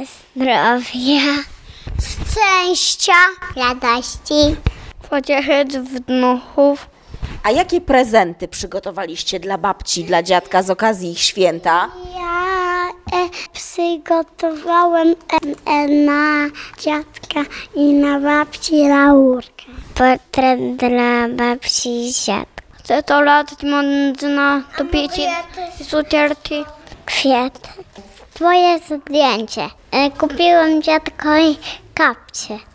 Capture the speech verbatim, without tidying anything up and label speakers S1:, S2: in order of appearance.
S1: zdrowia, szczęścia, radości, pociechy wnuków.
S2: A jakie prezenty przygotowaliście dla babci, dla dziadka z okazji ich święta?
S1: Ja e, przygotowałem e, e, na dziadka i na babci laurkę. Portret dla babci i dziadka. Chcę to latać można do pięci cukierki. Kwiat. Twoje zdjęcie. E, kupiłem dziadkowi kapcie.